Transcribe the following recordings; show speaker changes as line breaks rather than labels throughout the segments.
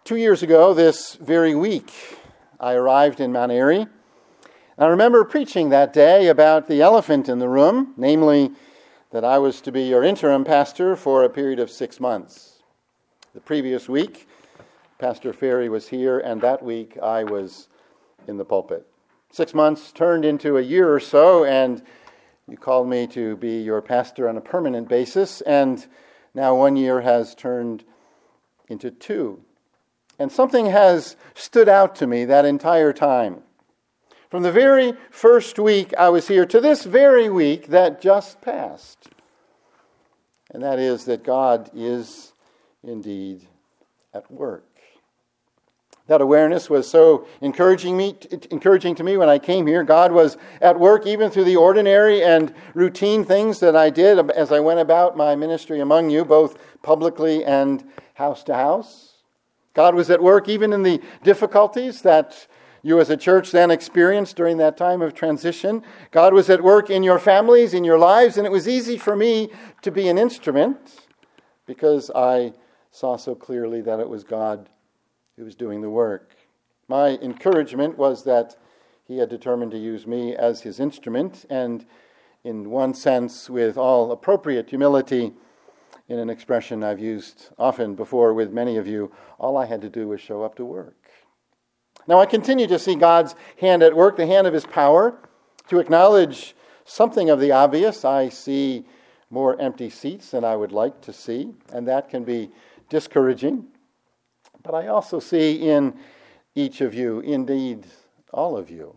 2 years ago, this very week, I arrived in Mount Airy. I remember preaching that day about the elephant in the room, namely that I was to be your interim pastor for a period of 6 months. The previous week, Pastor Ferry was here, and that week I was in the pulpit. 6 months turned into a year or so, and you called me to be your pastor on a permanent basis, and now 1 year has turned into 2. And something has stood out to me that entire time. From the very first week I was here to this very week that just passed. And that is that God is indeed at work. That awareness was so encouraging to me when I came here. God was at work even through the ordinary and routine things that I did as I went about my ministry among you, both publicly and house to house. God was at work even in the difficulties that you as a church then experienced during that time of transition. God was at work in your families, in your lives, and it was easy for me to be an instrument because I saw so clearly that it was God who was doing the work. My encouragement was that He had determined to use me as His instrument, and in one sense, with all appropriate humility, in an expression I've used often before with many of you, all I had to do was show up to work. Now I continue to see God's hand at work, the hand of His power. To acknowledge something of the obvious, I see more empty seats than I would like to see, and that can be discouraging. But I also see in each of you, indeed all of you,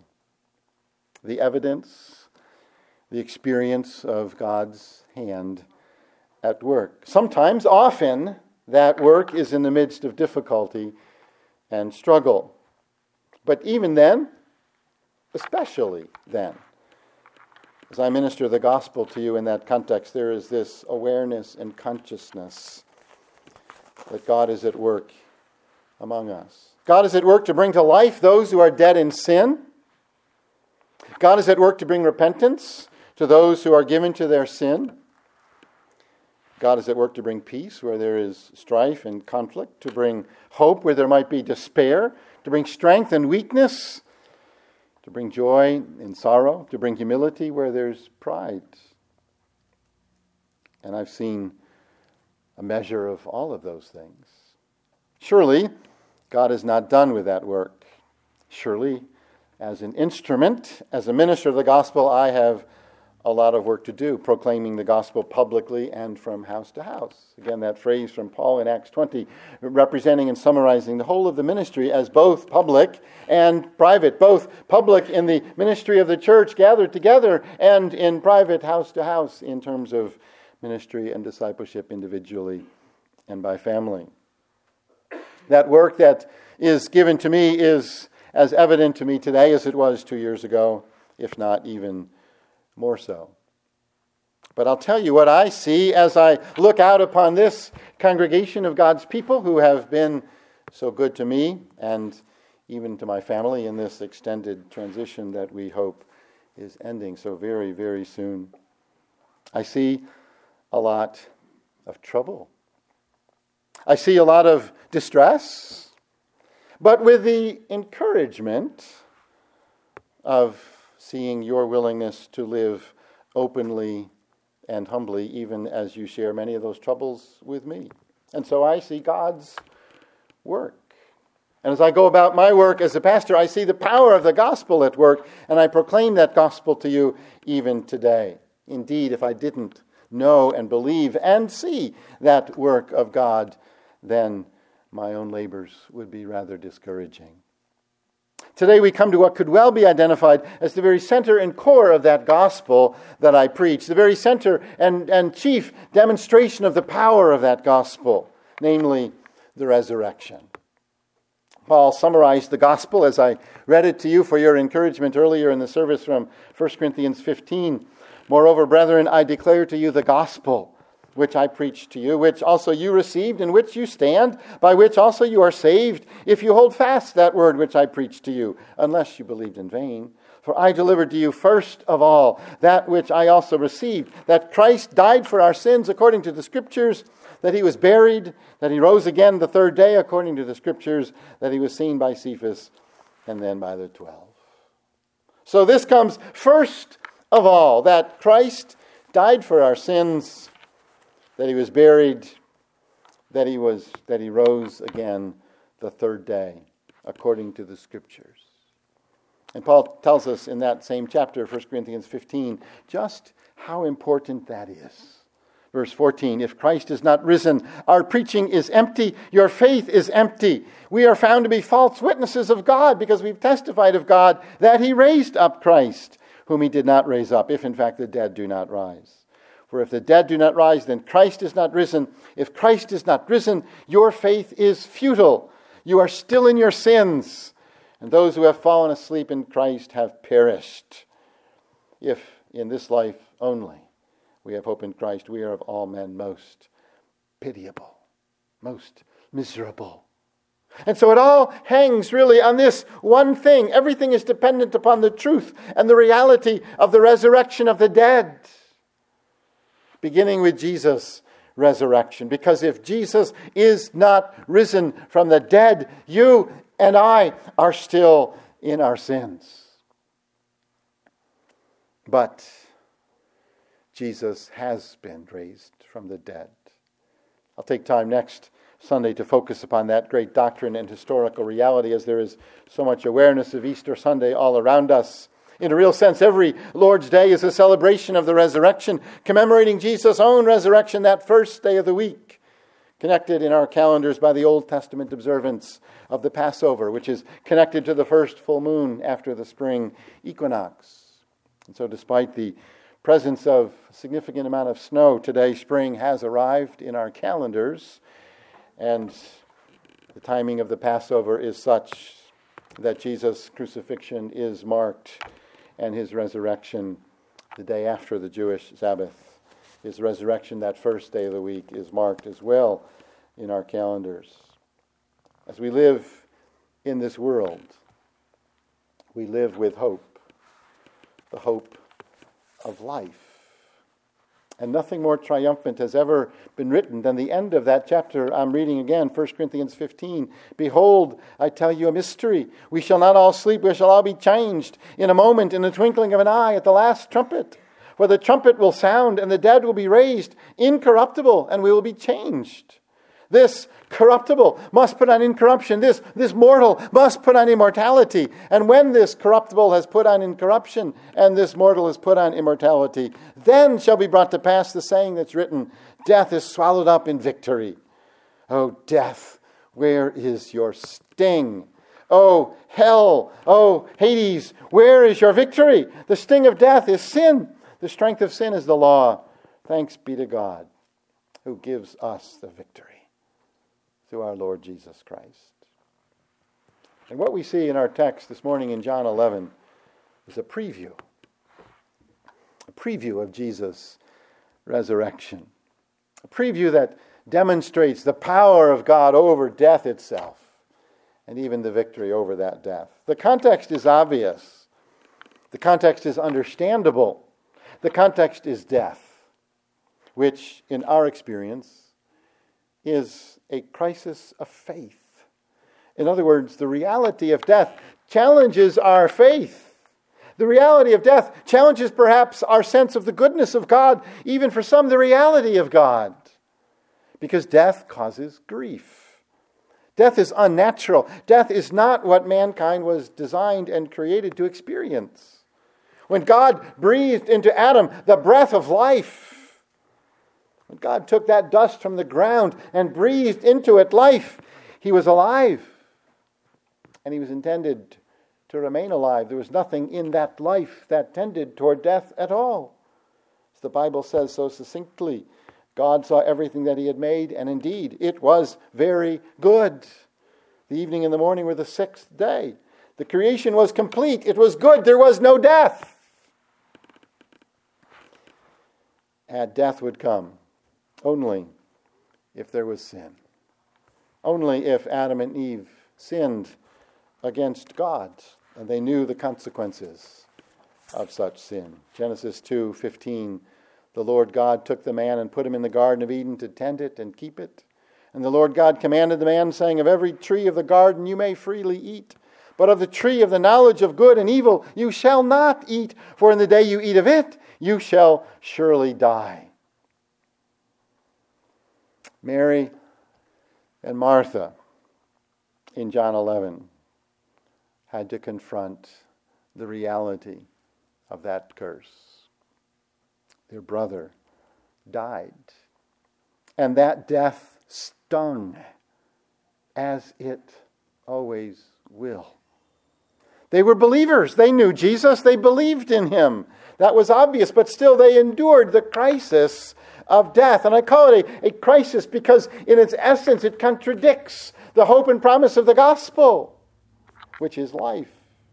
the evidence, the experience of God's hand at work. Sometimes, often, that work is in the midst of difficulty and struggle. But even then, especially then, as I minister the gospel to you in that context, there is this awareness and consciousness that God is at work among us. God is at work to bring to life those who are dead in sin. God is at work to bring repentance to those who are given to their sin. God is at work to bring peace where there is strife and conflict, to bring hope where there might be despair, to bring strength and weakness, to bring joy in sorrow, to bring humility where there's pride. And I've seen a measure of all of those things. Surely, God is not done with that work. Surely, as an instrument, as a minister of the gospel, I have a lot of work to do, proclaiming the gospel publicly and from house to house. Again, that phrase from Paul in Acts 20, representing and summarizing the whole of the ministry as both public and private, both public in the ministry of the church gathered together and in private house to house in terms of ministry and discipleship individually and by family. That work that is given to me is as evident to me today as it was 2 years ago, if not even more so. But I'll tell you what I see as I look out upon this congregation of God's people who have been so good to me and even to my family in this extended transition that we hope is ending so very, very soon. I see a lot of trouble. I see a lot of distress, but with the encouragement of seeing your willingness to live openly and humbly, even as you share many of those troubles with me. And so I see God's work. And as I go about my work as a pastor, I see the power of the gospel at work, and I proclaim that gospel to you even today. Indeed, if I didn't know and believe and see that work of God, then my own labors would be rather discouraging. Today we come to what could well be identified as the very center and core of that gospel that I preach, the very center and chief demonstration of the power of that gospel, namely the resurrection. Paul summarized the gospel as I read it to you for your encouragement earlier in the service from 1 Corinthians 15. Moreover, brethren, I declare to you the gospel which I preached to you, which also you received, in which you stand, by which also you are saved, if you hold fast that word which I preached to you, unless you believed in vain. For I delivered to you first of all that which I also received, that Christ died for our sins according to the Scriptures, that he was buried, that he rose again the third day, according to the Scriptures, that he was seen by Cephas, and then by the 12. So this comes first of all, that Christ died for our sins, that he was buried, that he rose again the third day, according to the Scriptures. And Paul tells us in that same chapter, 1 Corinthians 15, just how important that is. Verse 14, if Christ is not risen, our preaching is empty, your faith is empty. We are found to be false witnesses of God because we've testified of God that he raised up Christ, whom he did not raise up, if in fact the dead do not rise. For if the dead do not rise, then Christ is not risen. If Christ is not risen, your faith is futile. You are still in your sins, and those who have fallen asleep in Christ have perished. If in this life only we have hope in Christ, we are of all men most pitiable, most miserable. And so it all hangs really on this one thing. Everything is dependent upon the truth and the reality of the resurrection of the dead. Beginning with Jesus' resurrection. Because if Jesus is not risen from the dead, you and I are still in our sins. But Jesus has been raised from the dead. I'll take time next Sunday to focus upon that great doctrine and historical reality, as there is so much awareness of Easter Sunday all around us. In a real sense, every Lord's Day is a celebration of the resurrection, commemorating Jesus' own resurrection that first day of the week, connected in our calendars by the Old Testament observance of the Passover, which is connected to the first full moon after the spring equinox. And so despite the presence of a significant amount of snow today, spring has arrived in our calendars, and the timing of the Passover is such that Jesus' crucifixion is marked and his resurrection the day after the Jewish Sabbath. His resurrection that first day of the week is marked as well in our calendars. As we live in this world, we live with hope, the hope of life. And nothing more triumphant has ever been written than the end of that chapter I'm reading again, 1 Corinthians 15. Behold, I tell you a mystery. We shall not all sleep, we shall all be changed in a moment, in the twinkling of an eye, at the last trumpet. For the trumpet will sound, and the dead will be raised incorruptible, and we will be changed. This corruptible must put on incorruption. This mortal must put on immortality. And when this corruptible has put on incorruption, and this mortal has put on immortality, then shall be brought to pass the saying that's written, death is swallowed up in victory. O death, where is your sting? O hell, O Hades, where is your victory? The sting of death is sin. The strength of sin is the law. Thanks be to God, who gives us the victory through our Lord Jesus Christ. And what we see in our text this morning in John 11 is a preview of Jesus' resurrection. A preview that demonstrates the power of God over death itself and even the victory over that death. The context is obvious. The context is understandable. The context is death, which in our experience is a crisis of faith. In other words, the reality of death challenges our faith. The reality of death challenges perhaps our sense of the goodness of God, even for some, the reality of God. Because death causes grief. Death is unnatural. Death is not what mankind was designed and created to experience. When God breathed into Adam the breath of life, when God took that dust from the ground and breathed into it life, he was alive. And he was intended to remain alive. There was nothing in that life that tended toward death at all. As the Bible says so succinctly, God saw everything that he had made, and indeed it was very good. The evening and the morning were the sixth day. The creation was complete. It was good. There was no death. And death would come only if there was sin. Only if Adam and Eve sinned against God, and they knew the consequences of such sin. Genesis 2:15, the Lord God took the man and put him in the Garden of Eden to tend it and keep it. And the Lord God commanded the man, saying, of every tree of the garden you may freely eat, but of the tree of the knowledge of good and evil you shall not eat, for in the day you eat of it, you shall surely die. Mary and Martha in John 11 had to confront the reality of that curse. Their brother died, and that death stung, as it always will. They were believers. They knew Jesus. They believed in him. That was obvious, but still they endured the crisis of death. And I call it a crisis because in its essence it contradicts the hope and promise of the gospel, which is life.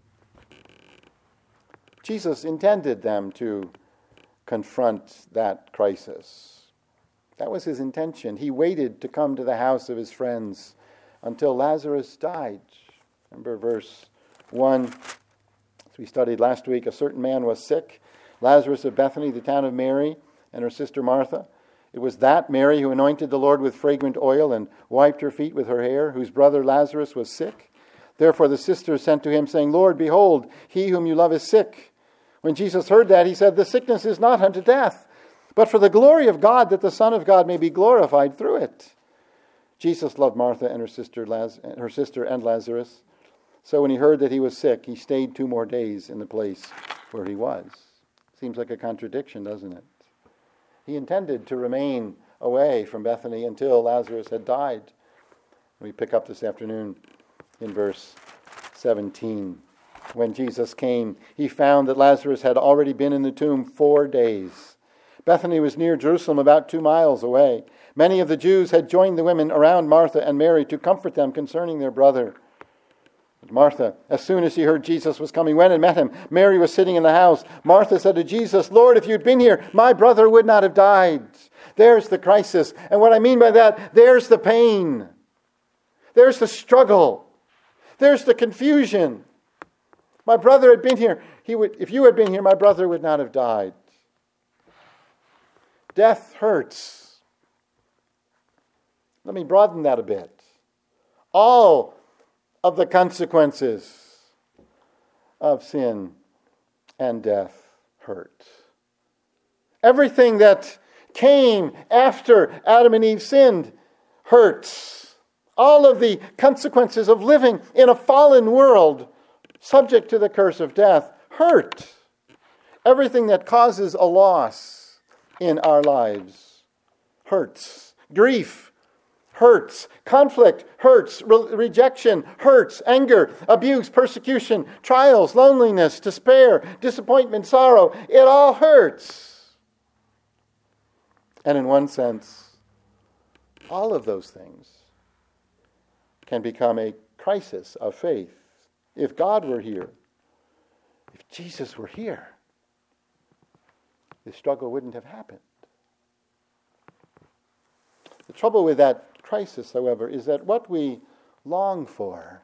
Jesus intended them to confront that crisis. That was his intention. He waited to come to the house of his friends until Lazarus died. Remember verse 1, as we studied last week, a certain man was sick, Lazarus of Bethany, the town of Mary, and her sister Martha. It was that Mary who anointed the Lord with fragrant oil and wiped her feet with her hair, whose brother Lazarus was sick. Therefore the sisters sent to him, saying, Lord, behold, he whom you love is sick. When Jesus heard that, he said, the sickness is not unto death, but for the glory of God, that the Son of God may be glorified through it. Jesus loved Martha and her sister and Lazarus. So when he heard that he was sick, he stayed 2 more days in the place where he was. Seems like a contradiction, doesn't it? He intended to remain away from Bethany until Lazarus had died. We pick up this afternoon in verse 17. When Jesus came, he found that Lazarus had already been in the tomb 4 days. Bethany was near Jerusalem, about 2 miles away. Many of the Jews had joined the women around Martha and Mary to comfort them concerning their brother. But Martha, as soon as she heard Jesus was coming, went and met him. Mary was sitting in the house. Martha said to Jesus, Lord, if you'd been here, my brother would not have died. There's the crisis. And what I mean by that, there's the pain. There's the struggle. There's the confusion. My brother had been here. If you had been here, my brother would not have died. Death hurts. Let me broaden that a bit. All of the consequences of sin and death hurt. Everything that came after Adam and Eve sinned hurts. All of the consequences of living in a fallen world subject to the curse of death hurt. Everything that causes a loss in our lives hurts. Grief hurts. Conflict hurts. Rejection hurts. Anger, abuse, persecution, trials, loneliness, despair, disappointment, sorrow. It all hurts. And in one sense, all of those things can become a crisis of faith. If God were here, if Jesus were here, this struggle wouldn't have happened. The trouble with that crisis, however, is that what we long for,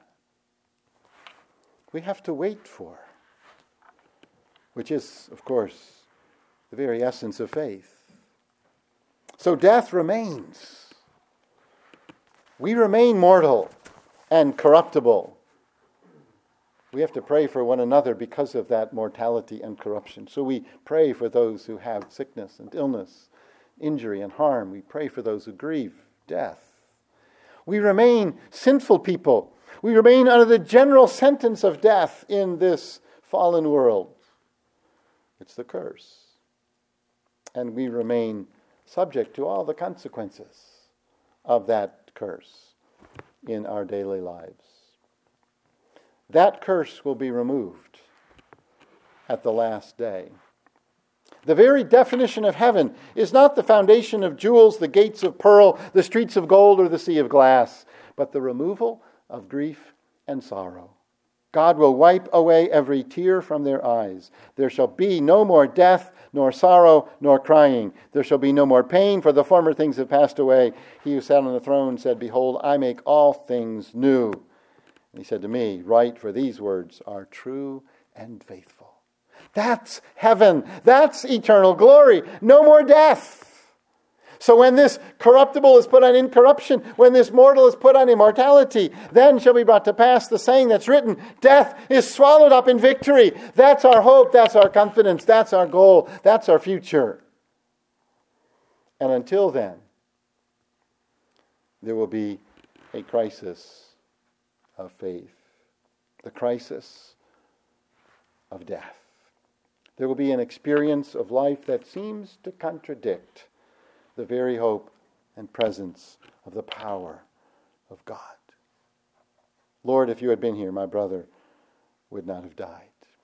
we have to wait for, which is, of course, the very essence of faith. So death remains. We remain mortal and corruptible. We have to pray for one another because of that mortality and corruption. So we pray for those who have sickness and illness, injury and harm. We pray for those who grieve death. We remain sinful people. We remain under the general sentence of death in this fallen world. It's the curse. And we remain subject to all the consequences of that curse in our daily lives. That curse will be removed at the last day. The very definition of heaven is not the foundation of jewels, the gates of pearl, the streets of gold, or the sea of glass, but the removal of grief and sorrow. God will wipe away every tear from their eyes. There shall be no more death, nor sorrow, nor crying. There shall be no more pain, for the former things have passed away. He who sat on the throne said, Behold, I make all things new. And he said to me, Write, for these words are true and faithful. That's heaven. That's eternal glory. No more death. So when this corruptible is put on incorruption, when this mortal is put on immortality, then shall be brought to pass the saying that's written, death is swallowed up in victory. That's our hope, that's our confidence, that's our goal, that's our future. And until then, there will be a crisis of faith, the crisis of death. There will be an experience of life that seems to contradict the very hope and presence of the power of God. Lord, if you had been here, my brother would not have died.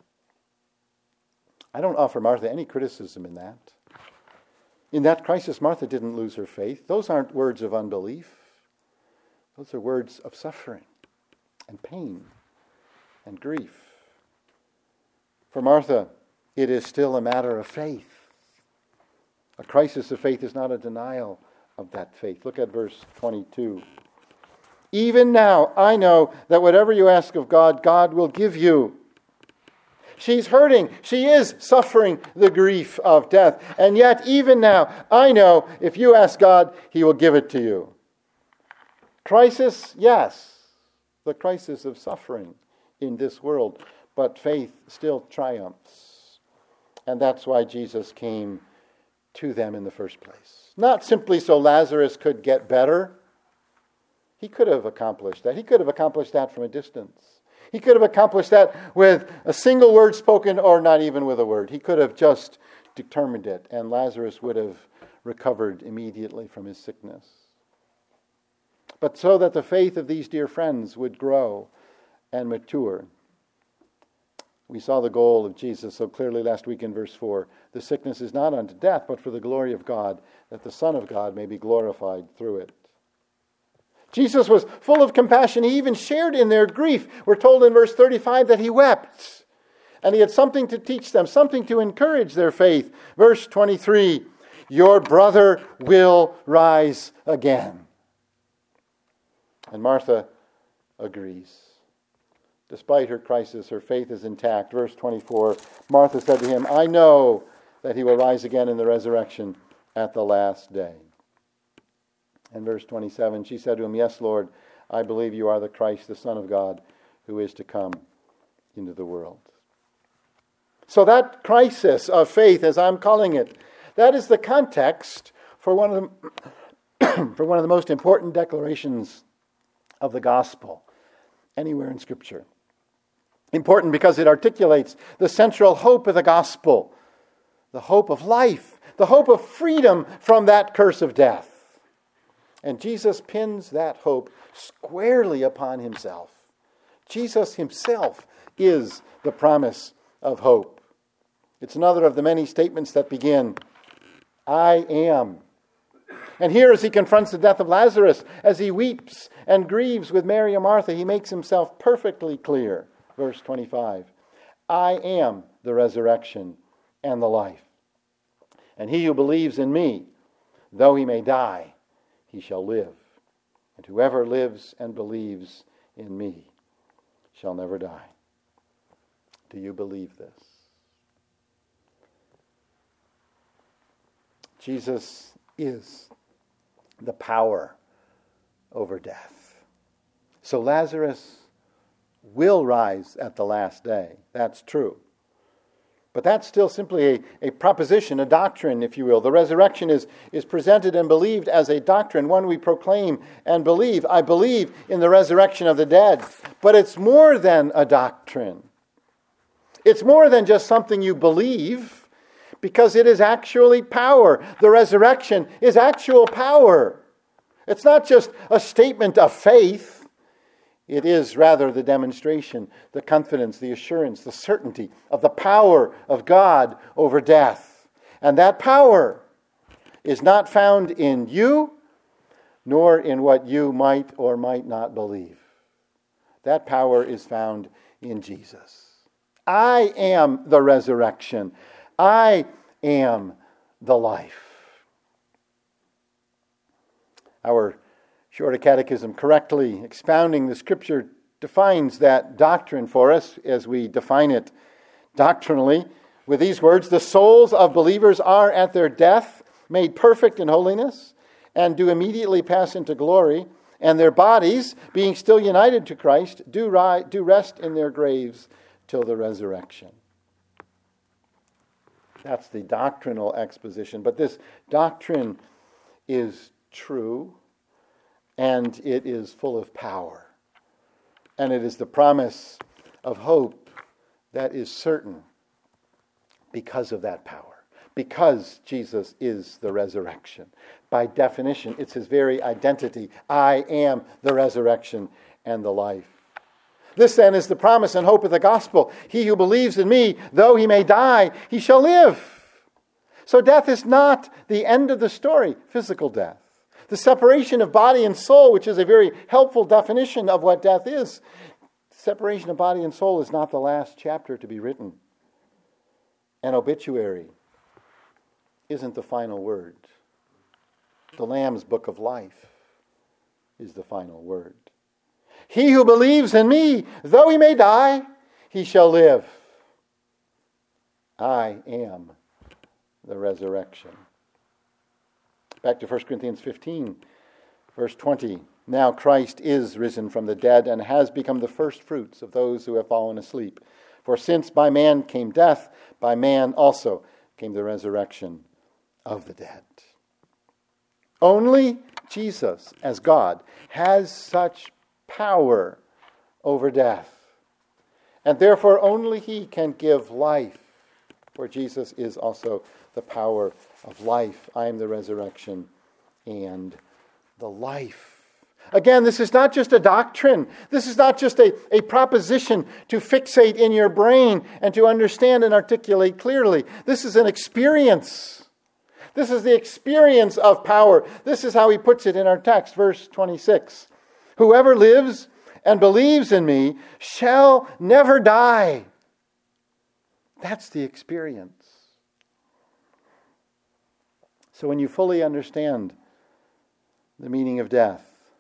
I don't offer Martha any criticism in that. In that crisis, Martha didn't lose her faith. Those aren't words of unbelief. Those are words of suffering and pain and grief. For Martha, it is still a matter of faith. A crisis of faith is not a denial of that faith. Look at verse 22. Even now, I know that whatever you ask of God, God will give you. She's hurting. She is suffering the grief of death. And yet, even now, I know if you ask God, He will give it to you. Crisis, yes. The crisis of suffering in this world. But faith still triumphs. And that's why Jesus came to them in the first place. Not simply so Lazarus could get better. He could have accomplished that. He could have accomplished that from a distance. He could have accomplished that with a single word spoken or not even with a word. He could have just determined it, and Lazarus would have recovered immediately from his sickness. But so that the faith of these dear friends would grow and mature. We saw the goal of Jesus so clearly last week in verse 4. The sickness is not unto death, but for the glory of God, that the Son of God may be glorified through it. Jesus was full of compassion. He even shared in their grief. We're told in verse 35 that he wept. And he had something to teach them, something to encourage their faith. Verse 23, your brother will rise again. And Martha agrees. Despite her crisis, her faith is intact. Verse 24, Martha said to him, I know that he will rise again in the resurrection at the last day. And verse 27, she said to him, yes, Lord, I believe you are the Christ, the Son of God, who is to come into the world. So that crisis of faith, as I'm calling it, that is the context for one of the most important declarations of the gospel anywhere in Scripture. Important because it articulates the central hope of the gospel, the hope of life, the hope of freedom from that curse of death. And Jesus pins that hope squarely upon himself. Jesus himself is the promise of hope. It's another of the many statements that begin, I am. And here as he confronts the death of Lazarus, as he weeps and grieves with Mary and Martha, he makes himself perfectly clear. Verse 25, I am the resurrection and the life. And he who believes in me, though he may die, he shall live. And whoever lives and believes in me shall never die. Do you believe this? Jesus is the power over death. So Lazarus will rise at the last day. That's true. But that's still simply a proposition, a doctrine, if you will. The resurrection is presented and believed as a doctrine, one we proclaim and believe. I believe in the resurrection of the dead. But it's more than a doctrine. It's more than just something you believe, because it is actually power. The resurrection is actual power. It's not just a statement of faith. It is rather the demonstration, the confidence, the assurance, the certainty of the power of God over death. And that power is not found in you, nor in what you might or might not believe. That power is found in Jesus. I am the resurrection. I am the life. Our Shorter Catechism, correctly expounding the Scripture, defines that doctrine for us as we define it doctrinally. With these words, the souls of believers are at their death made perfect in holiness and do immediately pass into glory, and their bodies, being still united to Christ, do rest in their graves till the resurrection. That's the doctrinal exposition. But this doctrine is true, and it is full of power. And it is the promise of hope that is certain because of that power. Because Jesus is the resurrection. By definition, it's his very identity. I am the resurrection and the life. This then is the promise and hope of the gospel. He who believes in me, though he may die, he shall live. So death is not the end of the story, physical death. The separation of body and soul, which is a very helpful definition of what death is, separation of body and soul is not the last chapter to be written. An obituary isn't the final word. The Lamb's book of life is the final word. He who believes in me, though he may die, he shall live. I am the resurrection. Back to 1 Corinthians 15, verse 20. Now Christ is risen from the dead and has become the first fruits of those who have fallen asleep. For since by man came death, by man also came the resurrection of the dead. Only Jesus, as God, has such power over death. And therefore only he can give life. For Jesus is also the power of life. I am the resurrection and the life. Again, this is not just a doctrine. This is not just a proposition to fixate in your brain and to understand and articulate clearly. This is an experience. This is the experience of power. This is how he puts it in our text, verse 26. Whoever lives and believes in me shall never die. That's the experience. So when you fully understand the meaning of death,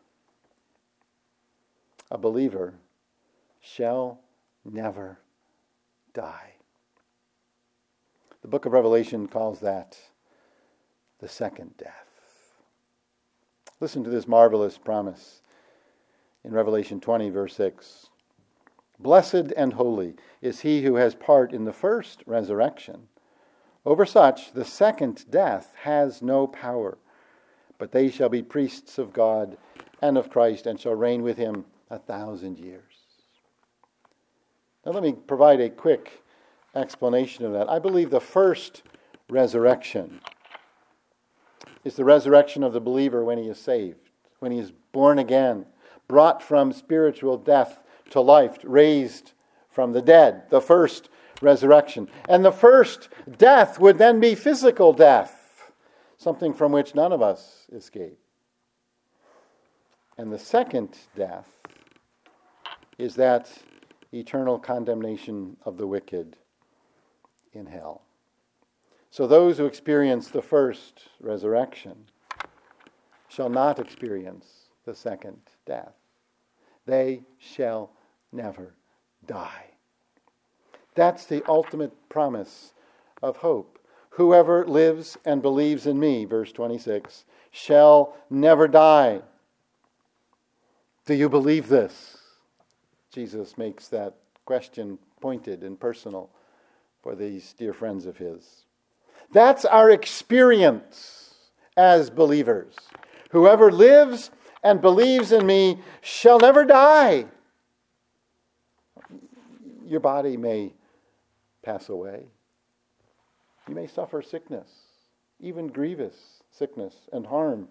a believer shall never die. The book of Revelation calls that the second death. Listen to this marvelous promise in Revelation 20, verse 6. Blessed and holy is he who has part in the first resurrection. Over such, the second death has no power, but they shall be priests of God and of Christ and shall reign with him 1,000 years. Now let me provide a quick explanation of that. I believe the first resurrection is the resurrection of the believer when he is saved, when he is born again, brought from spiritual death to life, raised from the dead, the first resurrection. And the first death would then be physical death, something from which none of us escape. And the second death is that eternal condemnation of the wicked in hell. So those who experience the first resurrection shall not experience the second death. They shall never die. That's the ultimate promise of hope. Whoever lives and believes in me, verse 26, shall never die. Do you believe this? Jesus makes that question pointed and personal for these dear friends of his. That's our experience as believers. Whoever lives and believes in me shall never die. Your body may pass away. You may suffer sickness, even grievous sickness and harm.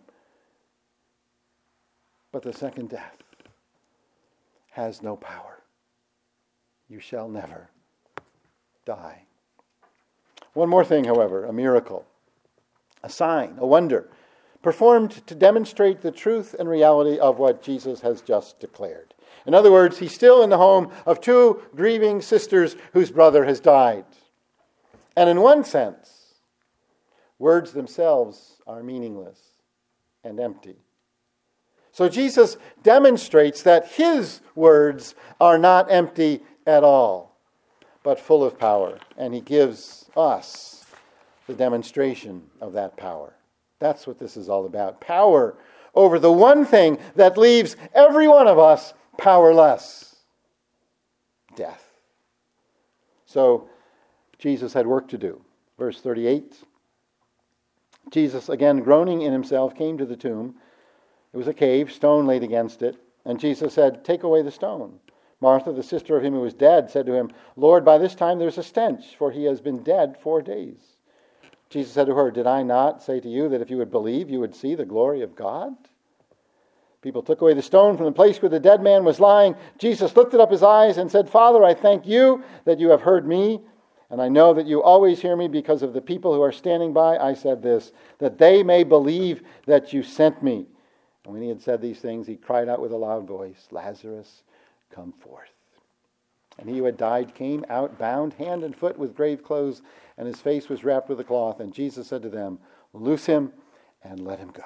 But the second death has no power. You shall never die. One more thing, however, a miracle, a sign, a wonder, performed to demonstrate the truth and reality of what Jesus has just declared. In other words, he's still in the home of two grieving sisters whose brother has died. And in one sense, words themselves are meaningless and empty. So Jesus demonstrates that his words are not empty at all, but full of power. And he gives us the demonstration of that power. That's what this is all about. Power over the one thing that leaves every one of us powerless. Death. So Jesus had work to do. Verse 38. Jesus, again groaning in himself, came to the tomb. It was a cave, stone laid against it. And Jesus said, "Take away the stone." Martha, the sister of him who was dead, said to him, "Lord, by this time there's a stench, for he has been dead 4 days." Jesus said to her, "Did I not say to you that if you would believe, you would see the glory of God?" People took away the stone from the place where the dead man was lying. Jesus lifted up his eyes and said, "Father, I thank you that you have heard me, and I know that you always hear me because of the people who are standing by. I said this, that they may believe that you sent me." And when he had said these things, he cried out with a loud voice, "Lazarus, come forth." And he who had died came out, bound hand and foot with grave clothes, and his face was wrapped with a cloth. And Jesus said to them, "Loose him and let him go."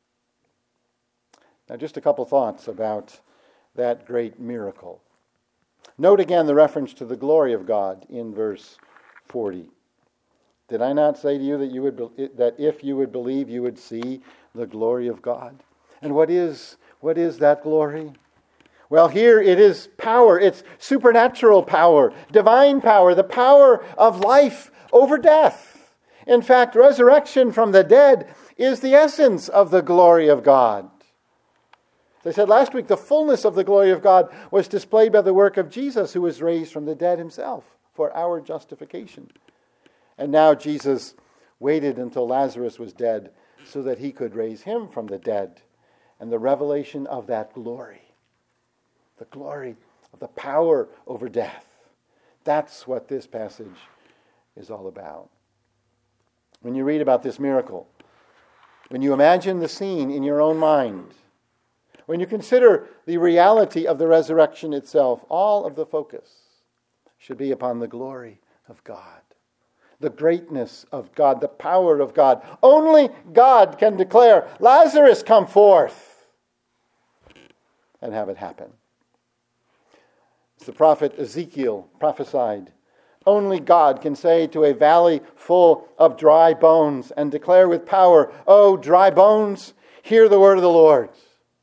Now just a couple thoughts about that great miracle. Note again the reference to the glory of God in verse 40. Did I not say to you that if you would believe, you would see the glory of God? And what is that glory? Well, here it is power. It's supernatural power, divine power, the power of life over death. In fact, resurrection from the dead is the essence of the glory of God. As I said last week, the fullness of the glory of God was displayed by the work of Jesus, who was raised from the dead himself for our justification. And now Jesus waited until Lazarus was dead so that he could raise him from the dead. And the revelation of that glory, the glory of the power over death, that's what this passage is all about. When you read about this miracle, when you imagine the scene in your own mind, when you consider the reality of the resurrection itself, all of the focus should be upon the glory of God, the greatness of God, the power of God. Only God can declare, "Lazarus, come forth," and have it happen. As the prophet Ezekiel prophesied, only God can say to a valley full of dry bones and declare with power, "O dry bones, hear the word of the Lord."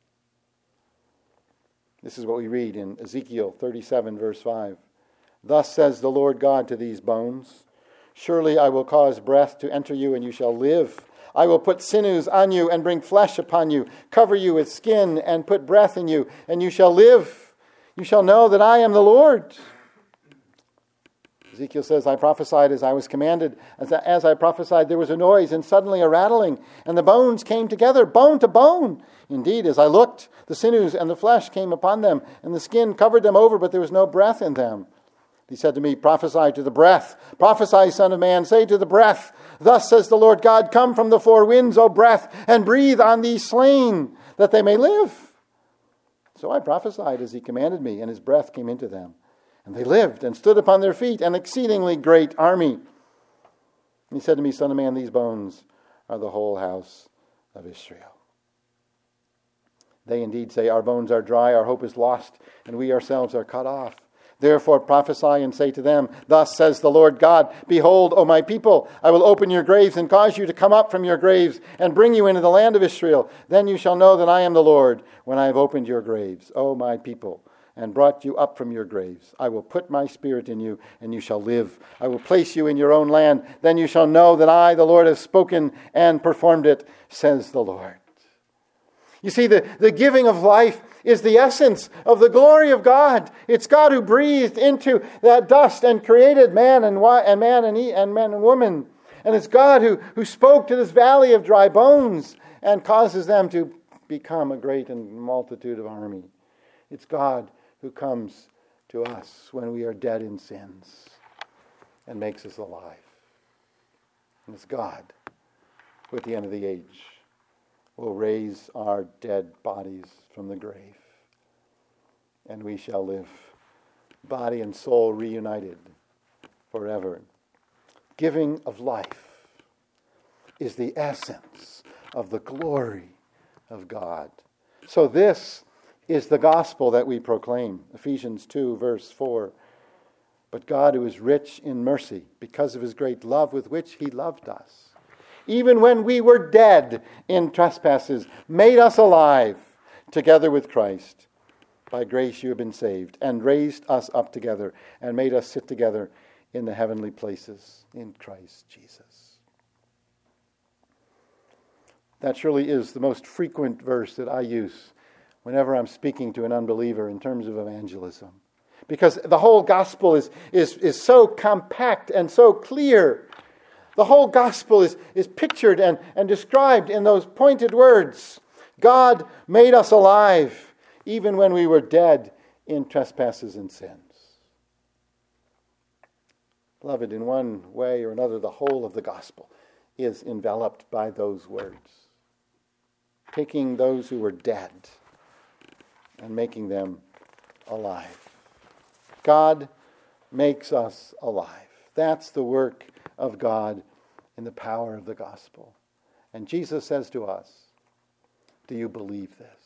This is what we read in Ezekiel 37, verse 5. "Thus says the Lord God to these bones, surely I will cause breath to enter you, and you shall live. I will put sinews on you and bring flesh upon you, cover you with skin and put breath in you, and you shall live. You shall know that I am the Lord." Ezekiel says, "I prophesied as I was commanded. As I prophesied, there was a noise and suddenly a rattling, and the bones came together, bone to bone. Indeed, as I looked, the sinews and the flesh came upon them, and the skin covered them over, but there was no breath in them. He said to me, prophesy to the breath. Prophesy, Son of Man, say to the breath, thus says the Lord God, come from the four winds, O breath, and breathe on these slain, that they may live. So I prophesied as he commanded me, and his breath came into them. And they lived and stood upon their feet, an exceedingly great army. And he said to me, Son of man, these bones are the whole house of Israel. They indeed say, our bones are dry, our hope is lost, and we ourselves are cut off. Therefore prophesy and say to them, thus says the Lord God, behold, O my people, I will open your graves and cause you to come up from your graves and bring you into the land of Israel. Then you shall know that I am the Lord when I have opened your graves, O my people, and brought you up from your graves. I will put my spirit in you, and you shall live. I will place you in your own land. Then you shall know that I, the Lord, have spoken and performed it, says the Lord. You see, the giving of life is the essence of the glory of God. It's God who breathed into that dust and created man and man and woman. And it's God who spoke to this valley of dry bones and causes them to become a great and multitude of army. It's God who comes to us when we are dead in sins and makes us alive. And it's God who at the end of the age will raise our dead bodies from the grave, and we shall live, body and soul reunited forever. Giving of life is the essence of the glory of God. So this is the gospel that we proclaim. Ephesians 2, verse 4. but God who is rich in mercy, because of his great love with which he loved us, even when we were dead in trespasses, made us alive together with Christ. By grace you have been saved, and raised us up together, and made us sit together in the heavenly places in Christ Jesus. That surely is the most frequent verse that I use whenever I'm speaking to an unbeliever in terms of evangelism. Because the whole gospel is so compact and so clear. The whole gospel is pictured and described in those pointed words. God made us alive even when we were dead in trespasses and sins. Beloved, in one way or another, the whole of the gospel is enveloped by those words. Taking those who were dead and making them alive. God makes us alive. That's the work of God in the power of the gospel. And Jesus says to us, do you believe this?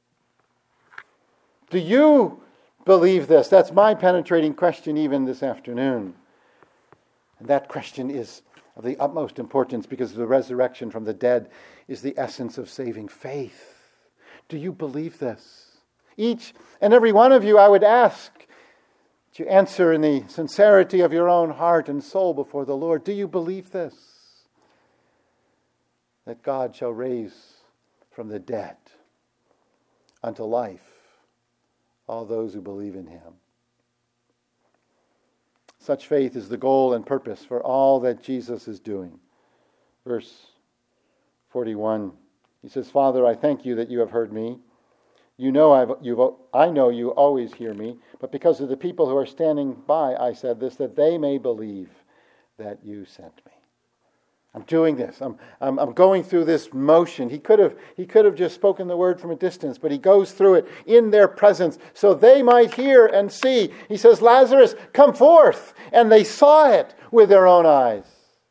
Do you believe this? That's my penetrating question even this afternoon. And that question is of the utmost importance because the resurrection from the dead is the essence of saving faith. Do you believe this? Each and every one of you, I would ask, that you answer in the sincerity of your own heart and soul before the Lord. Do you believe this? That God shall raise from the dead unto life all those who believe in him. Such faith is the goal and purpose for all that Jesus is doing. Verse 41, he says, Father, I thank you that you have heard me. I know you always hear me, but because of the people who are standing by, I said this, that they may believe that you sent me. I'm doing this. I'm going through this motion. He could have just spoken the word from a distance, but he goes through it in their presence so they might hear and see. He says, Lazarus, come forth. And they saw it with their own eyes.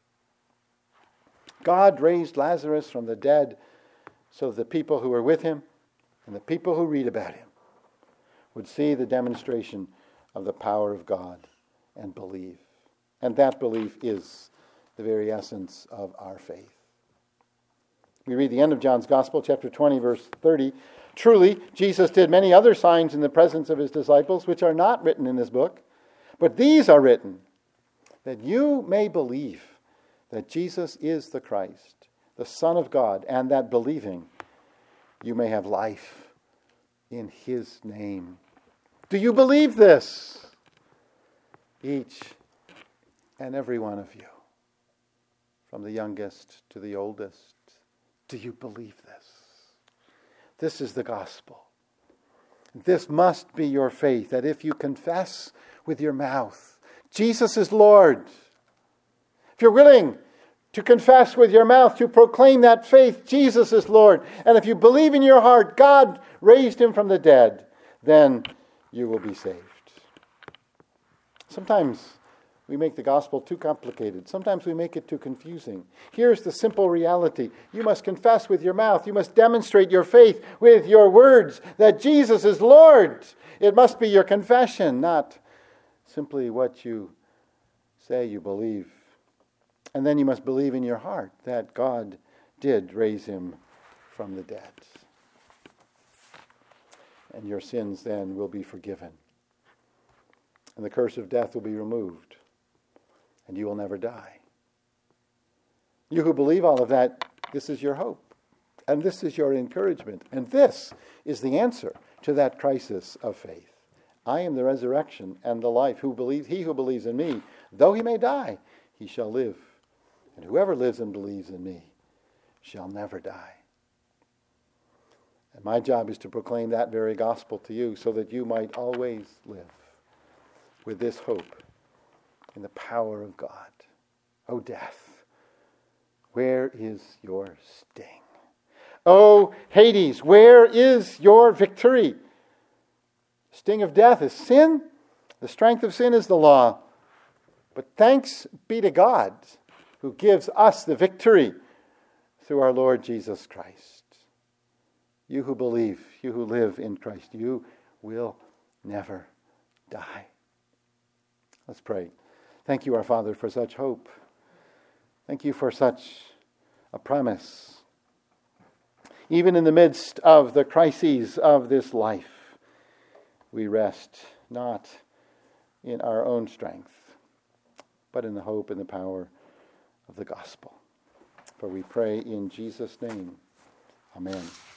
God raised Lazarus from the dead so the people who were with him and the people who read about him would see the demonstration of the power of God and believe. And that belief is the very essence of our faith. We read the end of John's Gospel, chapter 20, verse 30. Truly, Jesus did many other signs in the presence of his disciples, which are not written in this book, but these are written, that you may believe that Jesus is the Christ, the Son of God, and that believing you may have life in his name. Do you believe this? Each and every one of you, from the youngest to the oldest. Do you believe this? This is the gospel. This must be your faith, that if you confess with your mouth, Jesus is Lord. If you're willing to confess with your mouth, to proclaim that faith, Jesus is Lord, and if you believe in your heart, God raised him from the dead, then you will be saved. Sometimes we make the gospel too complicated. Sometimes we make it too confusing. Here's the simple reality. You must confess with your mouth. You must demonstrate your faith with your words that Jesus is Lord. It must be your confession, not simply what you say you believe. And then you must believe in your heart that God did raise him from the dead. And your sins then will be forgiven. And the curse of death will be removed. And you will never die. You who believe all of that, this is your hope. And this is your encouragement. And this is the answer to that crisis of faith. I am the resurrection and the life. He who believes in me, though he may die, he shall live. And whoever lives and believes in me shall never die. And my job is to proclaim that very gospel to you so that you might always live with this hope in the power of God. O death, where is your sting? O Hades, where is your victory? The sting of death is sin. The strength of sin is the law. But thanks be to God who gives us the victory through our Lord Jesus Christ. You who believe, you who live in Christ, you will never die. Let's pray. Thank you, our Father, for such hope. Thank you for such a promise. Even in the midst of the crises of this life, we rest not in our own strength, but in the hope and the power of the gospel. For we pray in Jesus' name. Amen.